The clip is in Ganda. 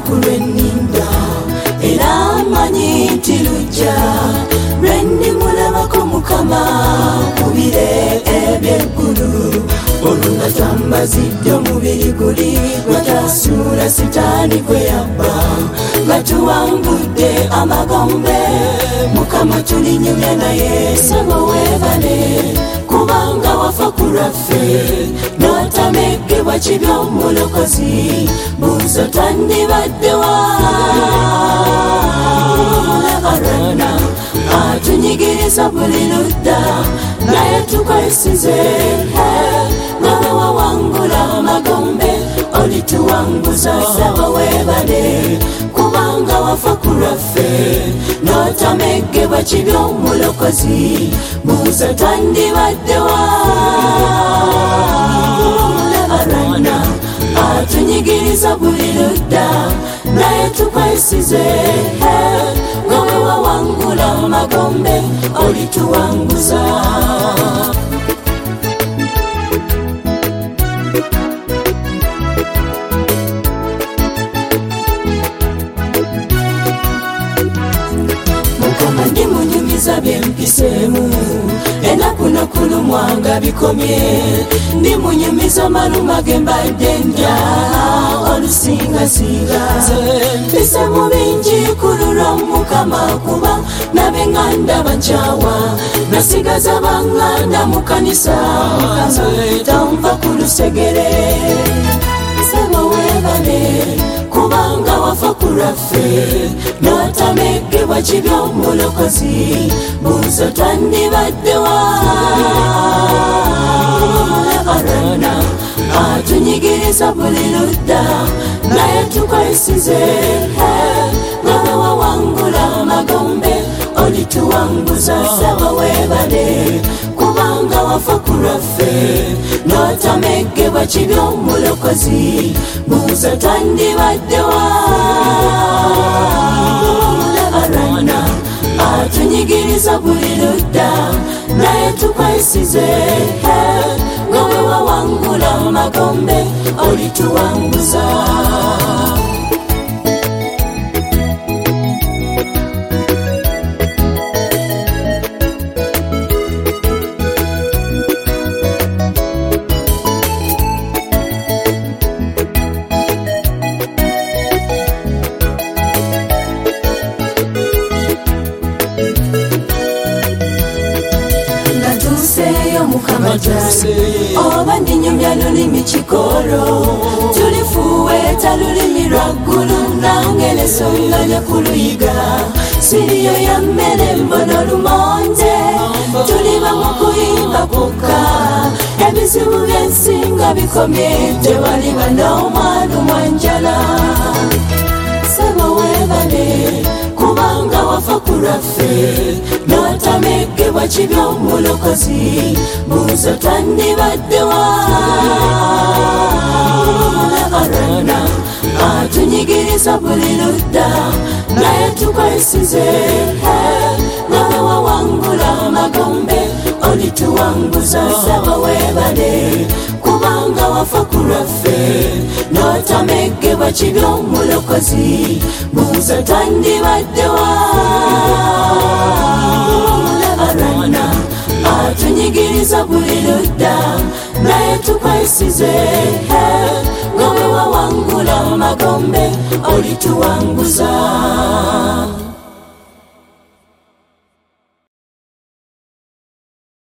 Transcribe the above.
olunaku lwenninda era manyi nti lujja lwendimulabako Mukama ku bire eby'eggulu oluna twambazidde omubiri guli gwatasuula sitaani gwe yabba nga tuwangudde amagombe Mukama tulinyumya naye sebo weebale kubanga wafa ku lwaffe n'otameggebwa kibi omulokozi buuzo twandibaddewa arana atunyigiriza buli ludda naye tukwesize nga bwe wawangula amagombe olituwanguza sebo weebale kubanga wafa ku lwaffe n'otameggebwa kibi omulokozi buuzo twandibaddewa arana atunyigiriza buli ludda naye tukwesize nga bwe wawangula amagombe olituwanguza Mukama ndimunyumiza byempiseemu enaku nokulumwanga bikomye ndimunyumiza maluma gembadde ndya olusingasinga mpise mu bingi kululwa Mukama kuba nabeŋŋanda bankyawa nasigaza baŋŋanda mu kanisa tanva ku lusegere sebo weebale kubanga wafa ku lwaffe n'otameggebwa kibi omulokozi buuzo twandibaddewa arana atunyigiriza buli ludda naye tukwesize nga bwe wawangula amagombe olituwanguza sebo weebale kubanga wafa ku lwaffe n'otameggebwa kibi omulokozi buuzo twandibaddewa arana atunyigiriza buli ludda naye tukwesize nga bwe wawangula amagombe olituwanguza Mukama oba ndinyumya lulimi kikolo tulifuweta lulimi lwaggulu nange nesonganya kuluyiga siriyo ya mmere mbono lumonde tuliba mu kuyimba kukka ebizibu byensinga bikomye tewaliba n'omwana mwanjala sebo weebale kubanga wafa ku lwaffe n'otameggebwa kibi omulokozi buuzo twandibaddewa arana atunyigiriza buli ludda naye tukwesize nga bwe wawangula amagombe olituwanguza sebo weebale kubanga wafa ku lwaffe n'otameggebwa kibi omulokozi buuzo twandibaddewa arana atunyigiriza buli ludda naye tukwesize nga bwe wawangula amagombe olituwanguza